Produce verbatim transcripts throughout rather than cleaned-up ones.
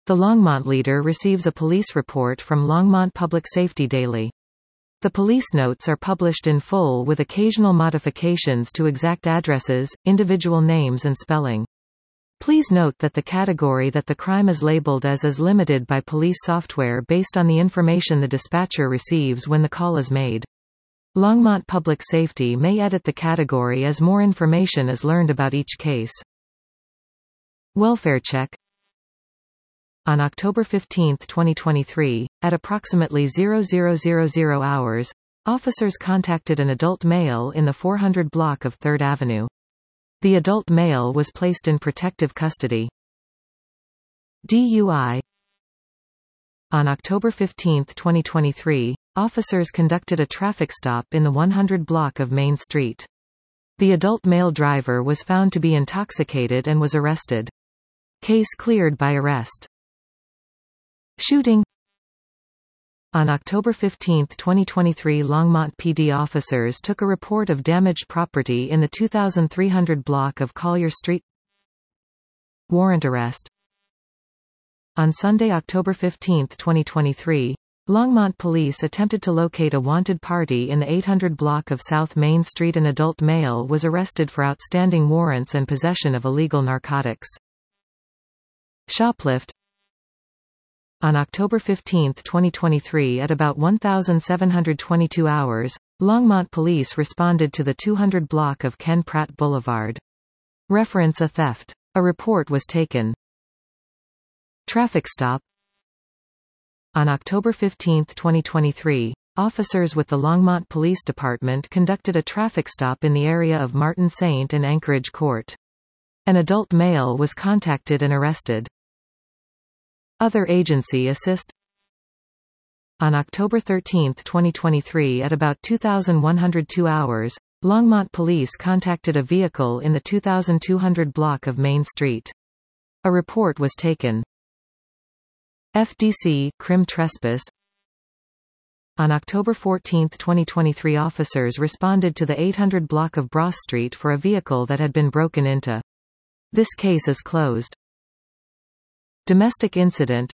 The Longmont leader receives a police report from Longmont Public Safety Daily. The police notes are published in full with occasional modifications to exact addresses, individual names and spelling. Please note that the category that the crime is labeled as is limited by police software based on the information the dispatcher receives when the call is made. Longmont Public Safety may edit the category as more information is learned about each case. Welfare check. On October fifteenth twenty twenty-three, at approximately zero zero zero zero hours, officers contacted an adult male in the four hundred block of third Avenue. The adult male was placed in protective custody. D U I. On October fifteenth twenty twenty-three, officers conducted a traffic stop in the one hundred block of Main Street. The adult male driver was found to be intoxicated and was arrested. Case cleared by arrest. Shooting. On October fifteenth twenty twenty-three, Longmont P D officers took a report of damaged property in the two thousand three hundred block of Collier Street. Warrant arrest. On Sunday, October fifteenth twenty twenty-three, Longmont police attempted to locate a wanted party in the eight hundred block of South Main Street. An adult male was arrested for outstanding warrants and possession of illegal narcotics. Shoplift. On October fifteenth twenty twenty-three at about one thousand seven hundred twenty-two hours, Longmont police responded to the two hundred block of Ken Pratt Boulevard. Reference a theft. A report was taken. Traffic stop. On October fifteenth twenty twenty-three, officers with the Longmont Police Department conducted a traffic stop in the area of Martin Saint and Anchorage Court. An adult male was contacted and arrested. Other agency assist. On October thirteenth twenty twenty-three at about two thousand one hundred two hours, Longmont police contacted a vehicle in the two thousand two hundred block of Main Street. A report was taken. F D C, Crim Trespass. On October fourteenth twenty twenty-three, officers responded to the eight hundred block of Bross Street for a vehicle that had been broken into. This case is closed. Domestic incident.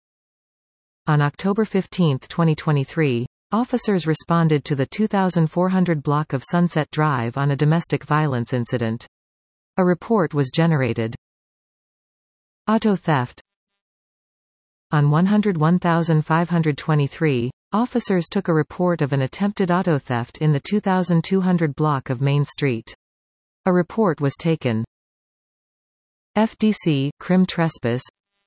On October fifteenth twenty twenty-three, officers responded to the two thousand four hundred block of Sunset Drive on a domestic violence incident. A report was generated. Auto theft. On one hundred one thousand five hundred twenty-three, officers took a report of an attempted auto theft in the two thousand two hundred block of Main Street. A report was taken. F D C, Crim Trespass.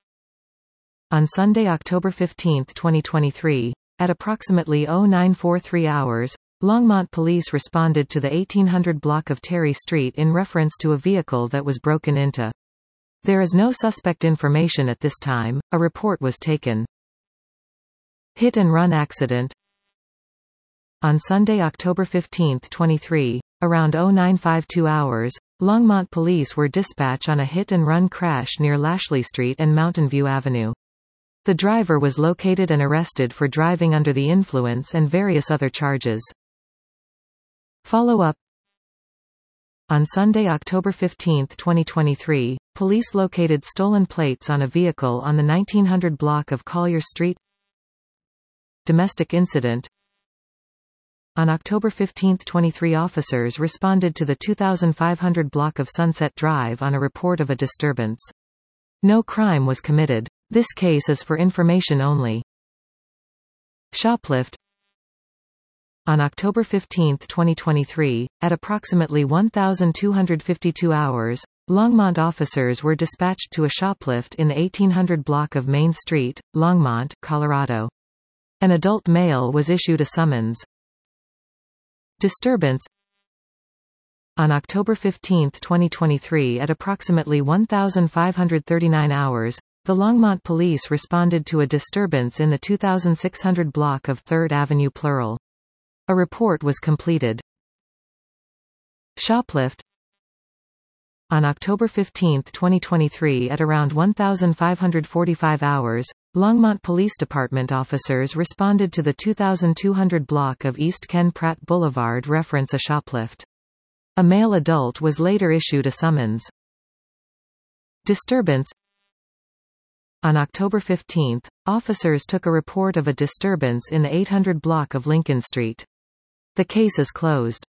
On Sunday, October fifteenth twenty twenty-three, at approximately oh nine forty-three hours, Longmont police responded to the eighteen hundred block of Terry Street in reference to a vehicle that was broken into. There is no suspect information at this time. A report was taken. Hit and run accident. On Sunday, October fifteenth twenty-three, around oh nine fifty-two hours, Longmont police were dispatched on a hit-and-run crash near Lashley Street and Mountain View Avenue. The driver was located and arrested for driving under the influence and various other charges. Follow-up. On Sunday, October fifteenth twenty twenty-three, police located stolen plates on a vehicle on the nineteen hundred block of Collier Street. Domestic incident. On October fifteenth twenty-three, officers responded to the two thousand five hundred block of Sunset Drive on a report of a disturbance. No crime was committed. This case is for information only. Shoplift. On October fifteenth twenty twenty-three, at approximately one thousand two hundred fifty-two hours, Longmont officers were dispatched to a shoplift in the eighteen hundred block of Main Street, Longmont, Colorado. An adult male was issued a summons. Disturbance. On October fifteenth twenty twenty-three at approximately one thousand five hundred thirty-nine hours, the Longmont police responded to a disturbance in the two thousand six hundred block of third Avenue Plural. A report was completed. Shoplift. On October fifteenth twenty twenty-three at around one thousand five hundred forty-five hours, Longmont Police Department officers responded to the two thousand two hundred block of East Ken Pratt Boulevard reference a shoplift. A male adult was later issued a summons. Disturbance. On October fifteenth, officers took a report of a disturbance in the eight hundred block of Lincoln Street. The case is closed.